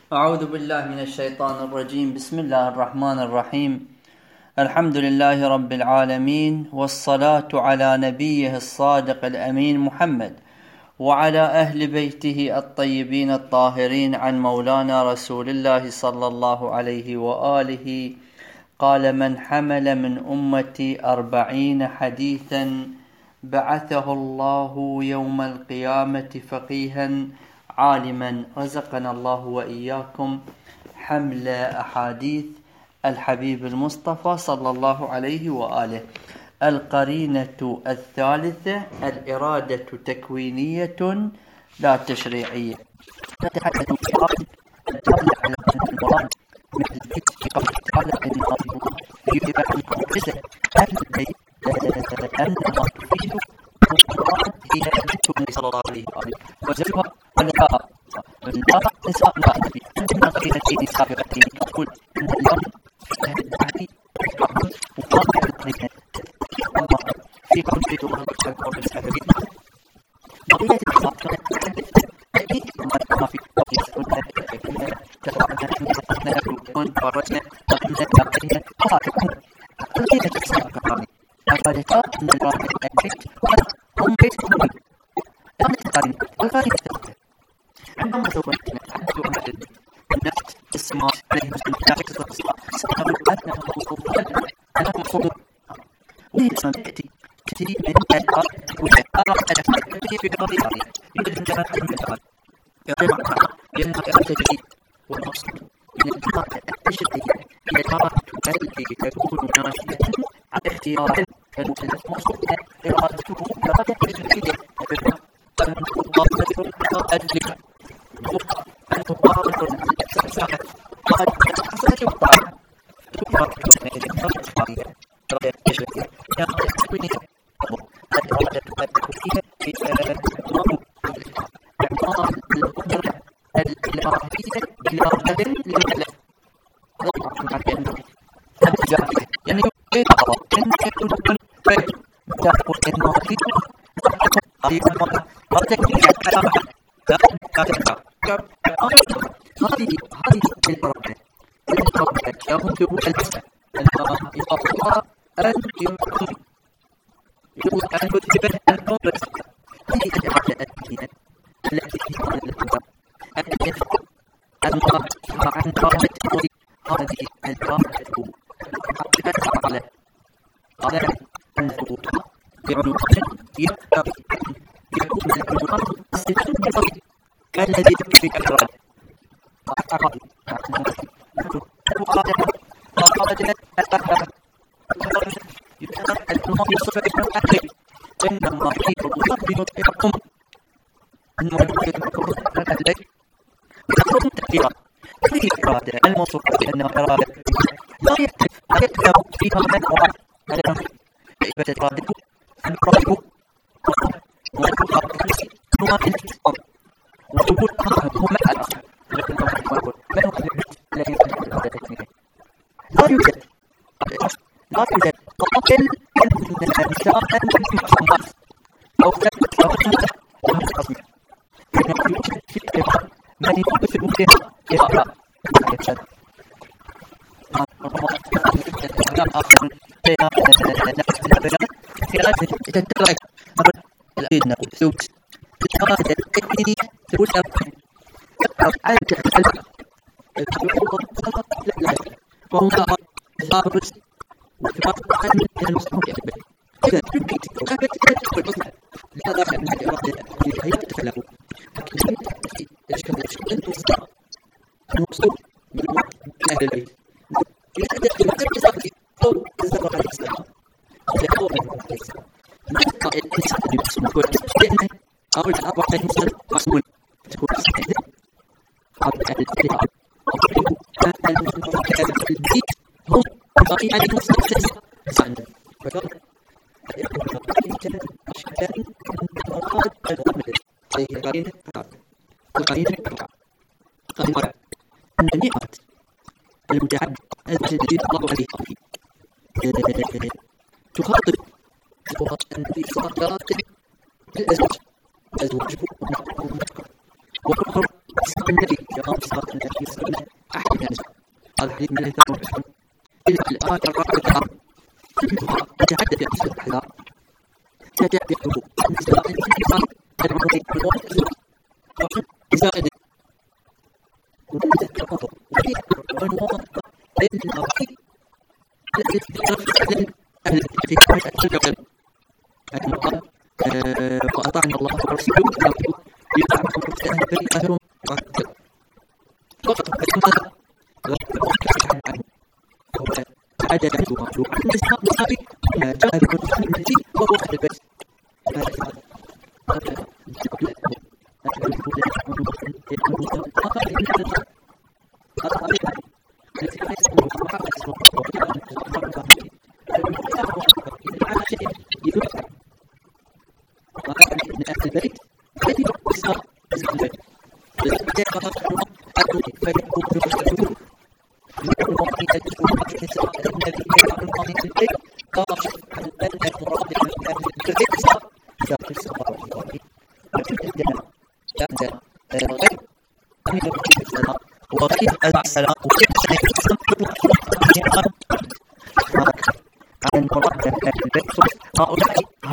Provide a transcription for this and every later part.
أعوذ بالله من الشيطان الرجيم. بسم الله الرحمن الرحيم. الحمد لله رب العالمين، والصلاة على نبيه الصادق الأمين محمد وعلى أهل بيته الطيبين الطاهرين، عن مولانا رسول الله صلى الله عليه وآله قال: من حمل من أمتي 40 حديثا بعثه الله يوم القيامة فقيها عالما. رزقنا الله وإياكم حمل أحاديث الحبيب المصطفى صلى الله عليه وآله. القرينة الثالثة: الإرادة تكوينية لا تشريعية. نتحدث صلى الله عليه وآله وزوجها ولقاء نساء في أنتم في سابقة كل اليوم في كل بيت الله عندما سوف نتحدث عن النفس السماء عليه الصلاة والسلام تأتي كثير من الآراء والآراء في بعض الآراء يمكن أن تفهم الآراء لأنها تجديد والمقصود من الآراء التجديدية هي الآراء التي تكون ناشئة عن اختيار المقصود إرادته إرادة تجديدية الموصوف بأنها إرادة لا يختلف فيها من وراء هذا إثبات إرادته الإرادة وثبوت هو مسألة لا يوجد قاتل النساء المحصنات أو ثبت أو ثبت المتقسمة في الإرادة ما يثبت في المجتمع إرادة يفسد المتعدد الذي الله عليه تخاطب النبي صلى الله عليه وسلم بالأزواج أزواجه وأخر النبي خمسة في أحد هذا الحديث من الإنسان والمسلم إلى الآية الرابعة تتحدث عن الاستحضار تجاء بحضور الإنسان العمري زائد وتذكر وفي عنوان الأرضي التي تتخذ التي تتخذ المقام وأطعنا الله ورسوله يطعمكم كأن بريئهم فقط بسمها عدد عنده الإسلام الصحابي جاء بالرسول المجيد وهو أهل البيت السلام عن المراد البيت هؤلاء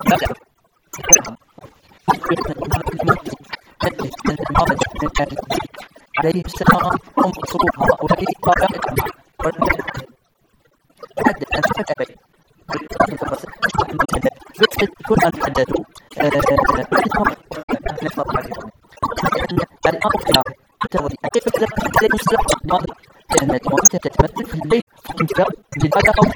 عليه السلام هم صدور هؤلاء تحدث عن صفة أبي كل ما تحدثوا كانت مؤسسة تتمثل في البيت في انتباه للبدء أو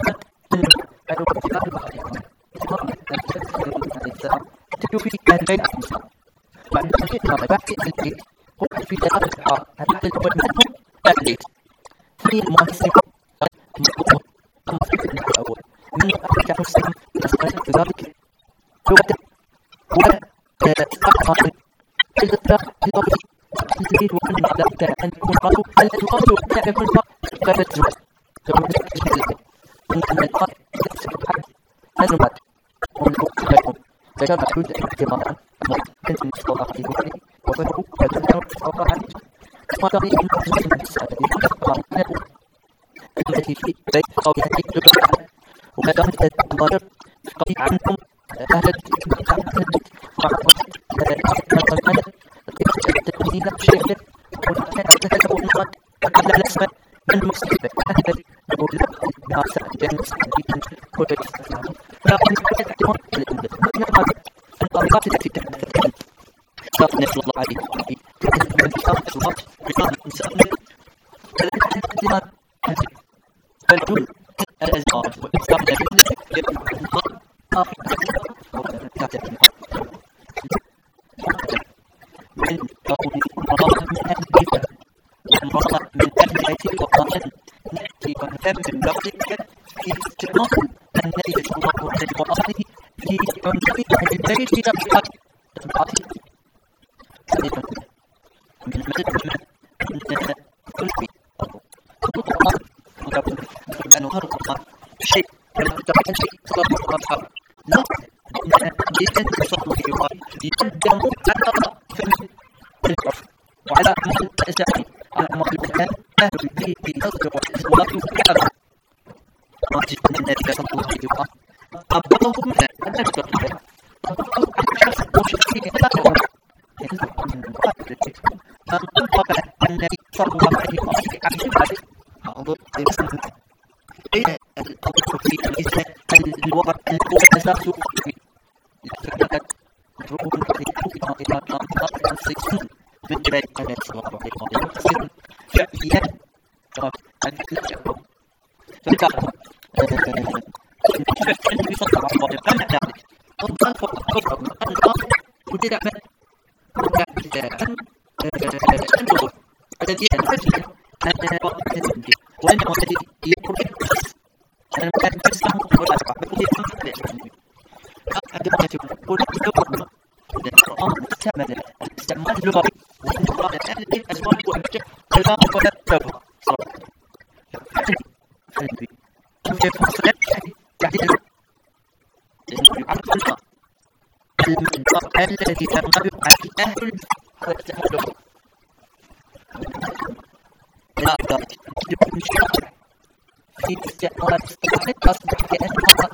تجد في البيت بعد ذلك ما بعد البيت هو في ثلاثة أشعار العدد الأول منهم البيت في المؤسسة الأول من أرجع السلام أسأل ذلك لغة وأقصى الإطلاق لطبيعي تريد وكل ذلك أن يكون قالوا ألا تقابلوا حتى يكون قابل الزواج من أن القائد يكسب الحد الزواج ونقول لكم فكان محدود اعتبارا كنت مستوى في وجهه وفره وتنهر استوى عنه ما تريد أن تجد من السادة التي في بيت قوي هذه الجمعة وما كانت تتضرر قريب عنكم أهل التدوين شيء وتتكلم النقاط قبل الأسماء المستقبل أهل الأولى بأساء جانس كل الاستثناء لكن الاعتماد الطريقات التي تتكلم صلى الله عليه وسلم تتكلم بصفات الصفات بصفات الإنسان الاعتماد الكل الأزواج والإسلام من أهل بيتك وقائل نأتي ونثبت بلغتك في استقامة النبي صلى الله عليه وسلم في عنصري أهل البيت في نفسك من المدد من كل شيء أنه هذا القرآن شيء يتبعك شيء صلى الله عليه وسلم لا جدا صلى الله عليه وسلم يقدم على العرف وعلى أمر الإسلام على أمر الإسلام أهل البيت بنظر والإسلام كذا ما تجد النبي صلى الله عليه وسلم أبطلهم أن تشتغل أبطلهم أن تشتغل وشكين لا تقول أنطبق النبي صلى الله عليه وسلم على أنظر إلى الأمر في الإسلام الوضع الأساس من جبال النبي صلى الله عليه وسلم شعبيا فكان النبي صلى الله عليه وسلم قال ذلك أنظر فقط أنظر وجد عمل الذي يتفجر أن وقت الزنجي وأنه الذي يقول أنا كان تسمع ولا أسمع بقول يفهم عندما يقول يقول القرآن مستعمل الاستعمال اللغوي والمراد أهل الأزواج والأبجد كلام ولا تبغى صراحة النبي كيف وصلت تعديل المنطق الذي تنطبق عليه أهل اللغة إلى ذلك يجب الشارع في استعمال اصطلاحات أصبح كأنها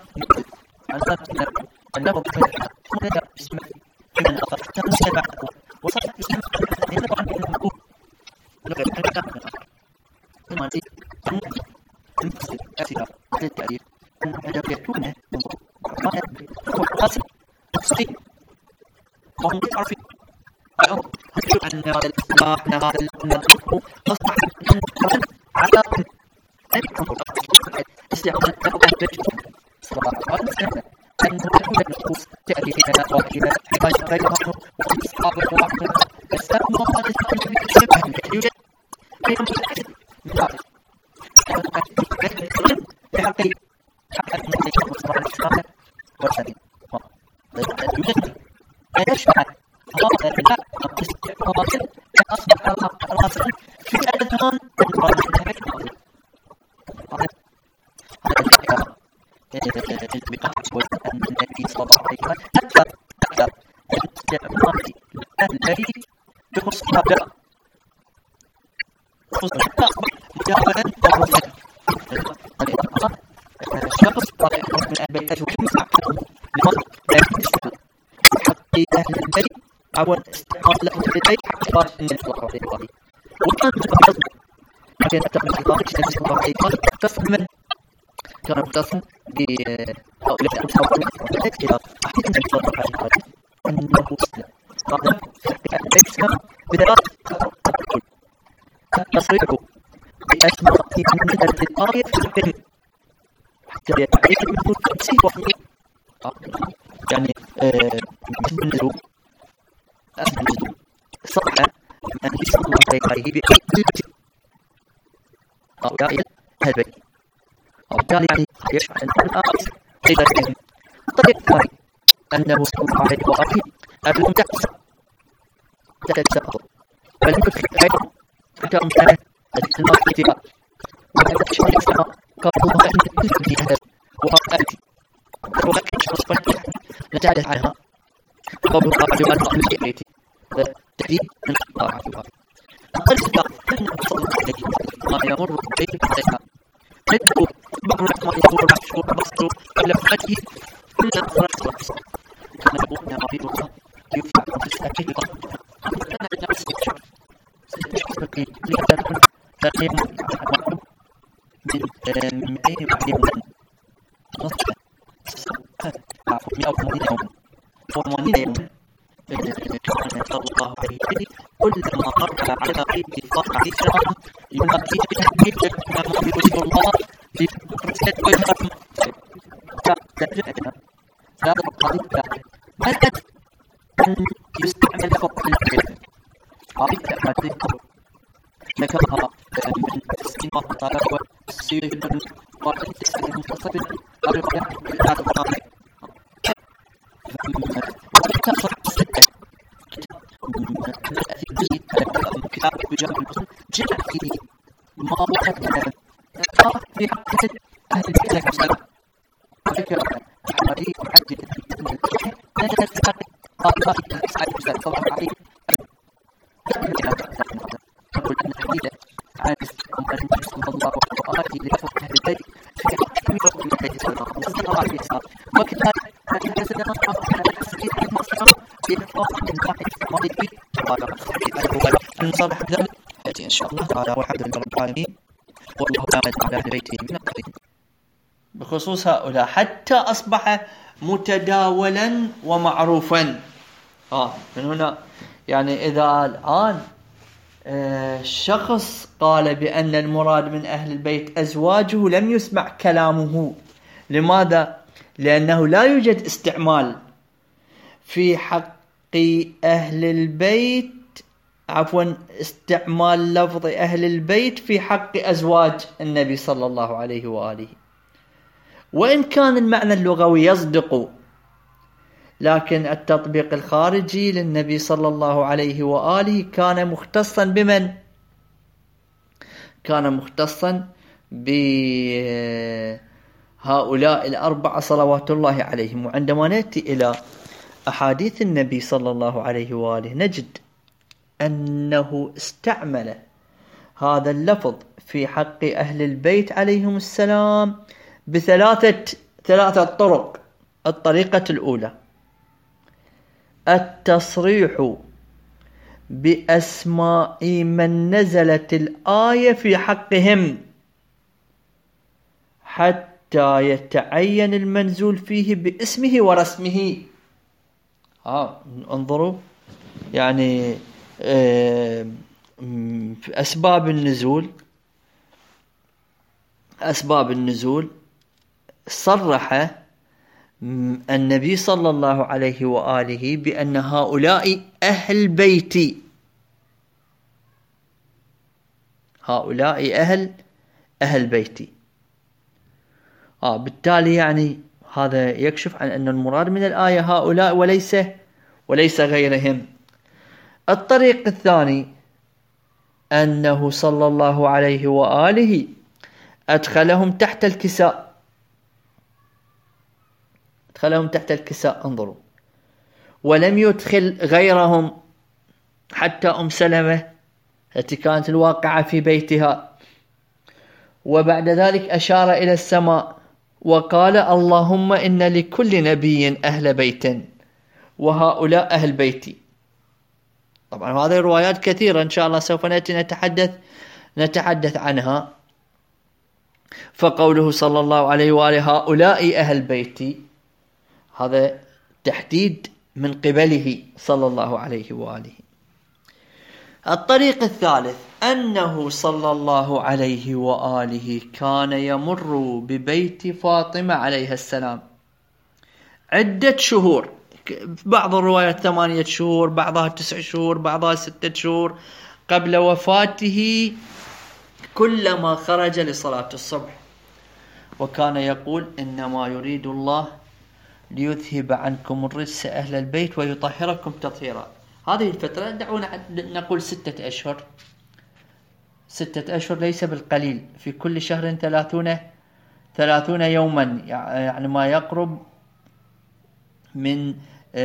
أنه هنا اسمه من الأخر تنسى بعده وصف اسمه يطبع عنه المقول لغة ثم زيد تنفسد أسئلة للتعريف أن أدبيتونه هو القاسم تفصيل وهم يعرفون أن هذا الاصطلاح أن هذا المنطق أصبح على استعمال صراحة أن تكون النصوص تأتي في نوافذ حتى غيرها وتصحاب الواقع فاستخدم هذا الشبه يوجد أيضا متأكد من ذلك بحقي حتى نملك مصدر الإسلام والسليم يوجد لا يشبه هذا البناء الاستعمال أصبح الراسل في أدنان النبي صلى الله عليه وسلم أكثر استعمال الذي بخصوص مجاولا معروفا الشخص طالع من البيت يسمع لا يستطيع حتى أهل البيت عون استعمال له في البيت حتى قال النبي صلى الله عليه وسلم وكان متقدم عشان أتقن الإطلاق النبي صلى الله عليه وسلم تصمم كان مختصا بهؤلاء المتحولين إلى أحد النبي صلى الله عليه وسلم أنه أسلم قال في الإسلام بثلاث تقول تصريحه بأسماء من الآية في الفيلم حتى يعرف المفروض تمسيح وحده يعني اسم النزول صحة النبي صلى الله عليه وسلم قائل البيت وبالتالي يعني يشعر أن الآخر إذا كان الطريق الثاني أنه صلى الله عليه وسلم قبل أن تتساقط فلم يفكر أيضا حتى أمكانه المرتبة وهذا الشيء الإسلام قالوا ما أن الكل في هذا وقالت ولكن شخص نتعرف عنها قبل قبل أن نقل في بيتي تحديد من القطاع أقل سلاح أنه صلى الله عليه وسلم ما يمر بيت عليها تدعو بعض ما يقول مشهور مصدر قبل فاته كل فرصة كان يقول أن ربيع الله يفعل مستقل كان الناس ستشخص في لذلك تقيم من أين يعلمون نصف عفوا 180 يوم 80 يوم كان صلى الله عليه وسلم كلما قرأ على بيت الله عليه السلام ينبغي بتحديد ما يرسل الله في فرصة ويهرب هذا القضية هل أن يستعمل فوق الكلمة عرفت هذه ذكرها من استماع طلب والسير والتسليم المتصل أرجع هذا القضية وذكر ستة في كتاب بجانب المسلم جاء فيه ما وحد في حق أهل البيت السلام ذكر حديث عدد نجد قال سعيد بن صلى الله عليه يقول أن الحديث عن النبي صلى الله عليه وسلم لفظ أهل البيت في حق من البيت صلى الله عليه وسلم وكذلك حدثنا الحديث المصدر في لفظ من واحد استعمال البيت قال نصبح بذلك يأتي إن شاء الله تعالى والحمد لله رب العالمين والله تعالى على أهل بيته من القديم. بخصوص هؤلاء حتى أصبح متداولا ومعروفا. من هنا يعني إذا الآن شخص قال بأن المراد من أهل البيت أزواجه لم يسمع كلامه. لماذا؟ لأنه لا يوجد استعمال في حق أهل البيت استعمال لفظ أهل البيت في حق أزواج النبي صلى الله عليه وآله، وإن كان المعنى اللغوي يصدق، لكن التطبيق الخارجي للنبي صلى الله عليه وآله كان مختصا بمن؟ كان مختصا بهؤلاء الأربعة صلوات الله عليهم. وعندما نأتي إلى أحاديث النبي صلى الله عليه وآله نجد أنه استعمل هذا اللفظ في حق أهل البيت عليهم السلام ثلاثة طرق. الطريقة الأولى التصريح بأسماء من نزلت الآية في حقهم حتى يتعين المنزول فيه باسمه ورسمه. انظروا يعني أسباب النزول صرح النبي صلى الله عليه وآله بأن هؤلاء أهل بيتي، هؤلاء أهل بيتي. بالتالي يعني هذا يكشف عن أن المراد من الآية هؤلاء وليس غيرهم. الطريق الثاني أنه صلى الله عليه وآله أدخلهم تحت الكساء، انظروا، ولم يدخل غيرهم حتى أم سلمة التي كانت الواقعة في بيتها. وبعد ذلك أشار إلى السماء وقال اللهم إن لكل نبي أهل بيت وهؤلاء أهل بيتي. طبعا هذه روايات كثيرة إن شاء الله سوف نأتي نتحدث عنها. فقوله صلى الله عليه وآله هؤلاء أهل بيتي هذا تحديد من قبله صلى الله عليه وآله. الطريق الثالث أنه صلى الله عليه وآله كان يمر ببيت فاطمة عليها السلام عدة شهور، بعض الروايات 8 شهور، بعضها 9 شهور، بعضها 6 شهور قبل وفاته، كلما خرج لصلاة الصبح وكان يقول إنما يريد الله ليذهب عنكم الرجس أهل البيت ويطهركم تطهيرا. هذه الفترة دعونا نقول 6 أشهر. 6 أشهر ليس بالقليل، في كل شهر 30 يوما، يعني ما يقرب من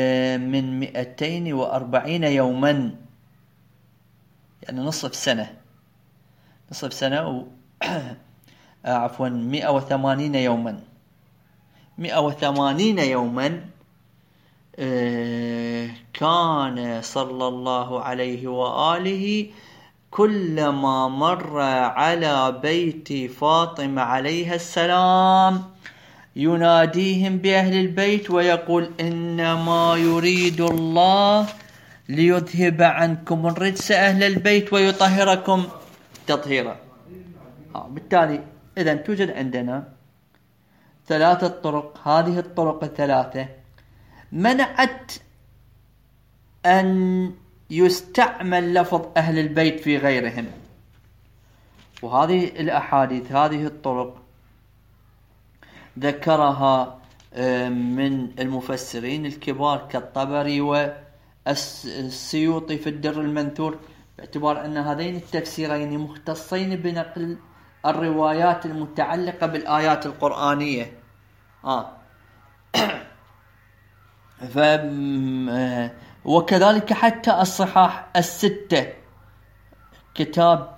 240 يوما، يعني نصف سنة عفوا 180 يوما. 180 يوما كان صلى الله عليه وآله كلما مر على بيت فاطمة عليها السلام يناديهم بأهل البيت ويقول إنما يريد الله ليذهب عنكم الرجس أهل البيت ويطهركم تطهيرا. بالتالي إذن توجد عندنا 3 طرق. هذه الطرق ال3 منعت أن يستعمل لفظ أهل البيت في غيرهم. وهذه الأحاديث، هذه الطرق ذكرها من المفسرين الكبار كالطبري والسيوطي في الدر المنثور، باعتبار أن هذين التفسيرين مختصين بنقل الروايات المتعلقة بالآيات القرآنية. وكذلك حتى الصحاح 6، كتاب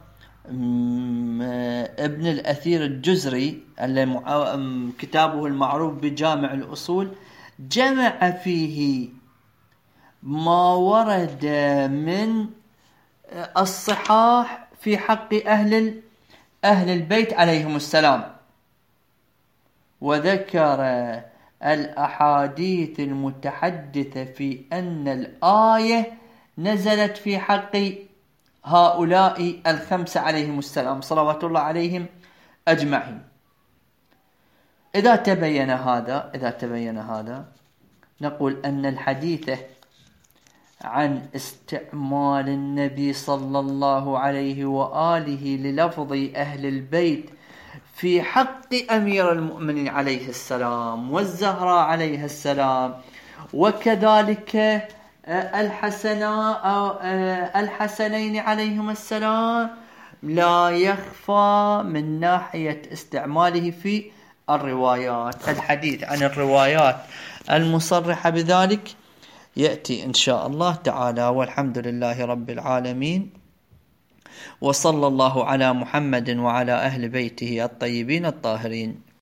ابن الأثير الجزري كتابه المعروف بجامع الأصول، جمع فيه ما ورد من الصحاح في حق أهل البيت عليهم السلام، وذكر الأحاديث المتحدثة في أن الآية نزلت في حق هؤلاء 5 عليهم السلام صلوات الله عليهم أجمعين. إذا تبين هذا نقول أن الحديث عن استعمال النبي صلى الله عليه وآله للفظ أهل البيت في حق أمير المؤمنين عليه السلام والزهراء عليها السلام وكذلك الحسنين عليهم السلام لا يخفى من ناحية استعماله في الروايات. الحديث عن الروايات المصرحة بذلك يأتي إن شاء الله تعالى، والحمد لله رب العالمين. وصلى الله على محمد وعلى أهل بيته الطيبين الطاهرين.